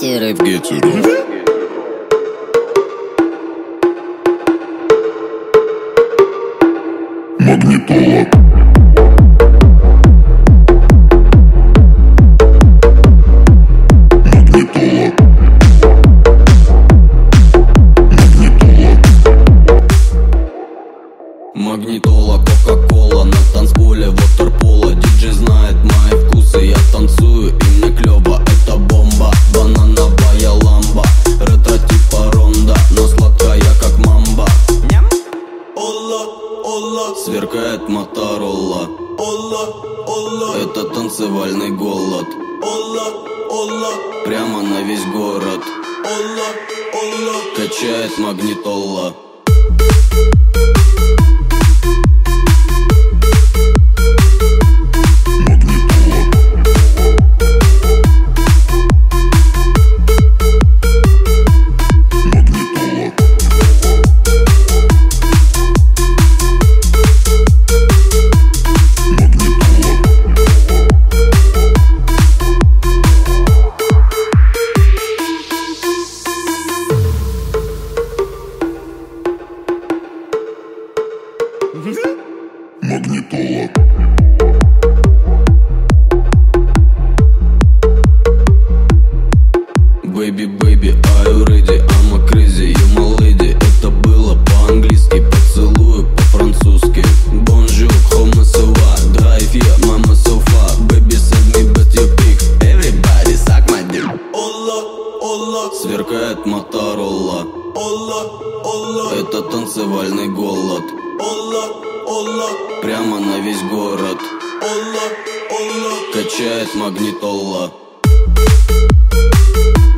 Магнитола. Магнитола, кока-кола на танцполе, ватерпола. Диджей знает мои вкусы, я танцую и мне клёво. Это бомба, банановая ламба, ретро типа ронда, но сладкая как мамба. Сверкает Моторола. Это танцевальный голод. Прямо на весь город качает магнитола. Магнитола. Baby, baby, are you ready? I'm a crazy, you my lady. Это было по-английски, поцелую по-французски. Bonjour, comment ça va? Drive here, mama so far. Baby, send me but you pick. Everybody suck my dick. Сверкает Моторола. Это танцевальный голод. Прямо на весь город качает магнитола.